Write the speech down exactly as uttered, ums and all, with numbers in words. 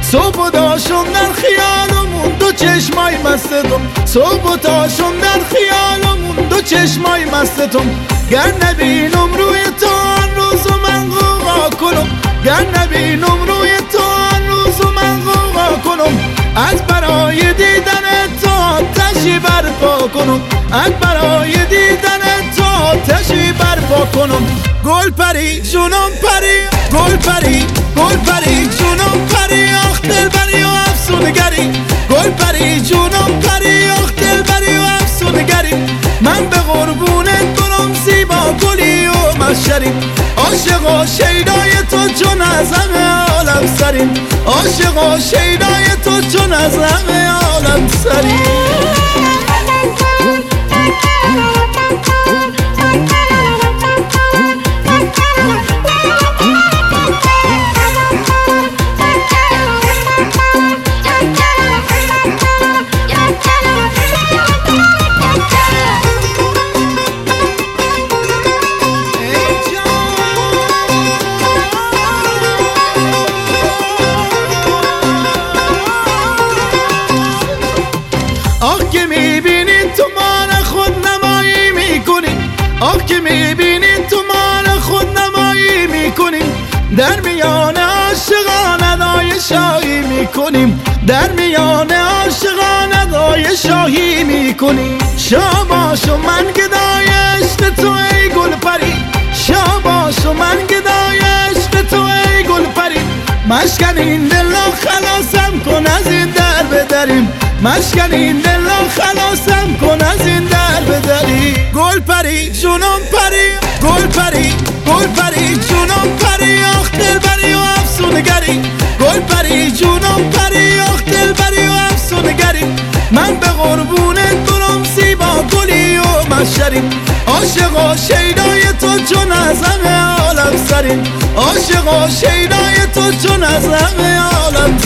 صبح و داشم در خیالمون دو چشمای مستتم، صبح و داشم در خیالمون دو چشمای مستتم. گر نبینم روی تو آن روزو من غوغا کنم، گر نبینم روی تو آن روزو من غوغا کنم. از برای دیدن تو آتشی برپا کنم، از برای دیدن تو آتشی برپا کنم. گل پری جونم پری، گل پری گل پری جونم پری، آخ دلبری و افسونگری. گل پری جونم پری، آخ دلبری و افسونگری. من به قربونت برم زیبا گلی و مشری، عاشق و شیدای تو چون از همه عالم سریم، عاشق و شیدای تو چون از همه عالم سریم. آخ که میبینی تو ما خود نمایی میکنی، آخ که میبینی تو ما خود نمایی میکنیم. در میان عاشقان ادای شاهی میکنیم، در میان عاشقان ادای شاهی میکنیم. شاباش و من گدای عشق تو ای گل پری، شاباش و من گدای عشق تو ای گل پری. مشکن این دل را خلاصم کن از این در بدریم، مشکن این دل را خلاصم کن از این در بدریم. گل پری جونم پری، گل پری گل پری جونم پری، آخ دلبری و افسونگری. گل پری جونم پری، آخ دلبری و افسونگری. من به قربونت برم زیبا گلی و مشری، عاشق و شیدای تو چون از همه عالم سریم، عاشق و شیدای تو چون از همه عالم